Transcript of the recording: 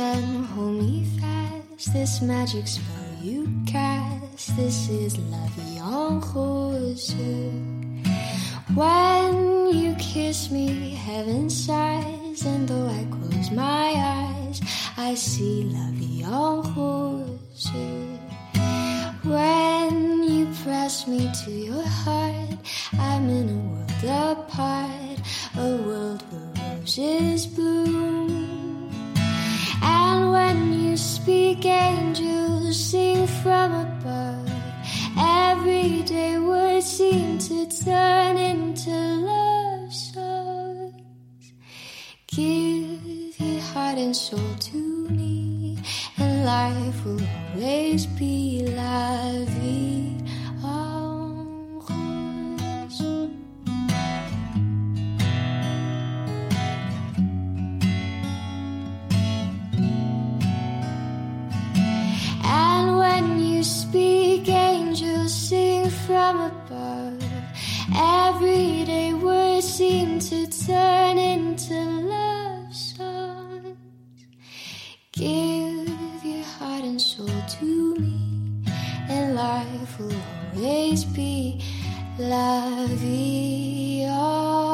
and hold me fast. This magic spell you cast, this is la vie en rose. When you kiss me, heaven sighs, and though I close my eyes, I see la vie en rose. When you press me to your heart, I'm in a world apart, a world where roses bloom. And when you speak, angels sing from above. Everyday words seem to turn into love songs. Give your heart and soul to me, and life will always be la vie en rose. And when you speak, angels sing from above. Everyday words seem to turn into love songs. Give your heart and soul to me, and life will always be la vie en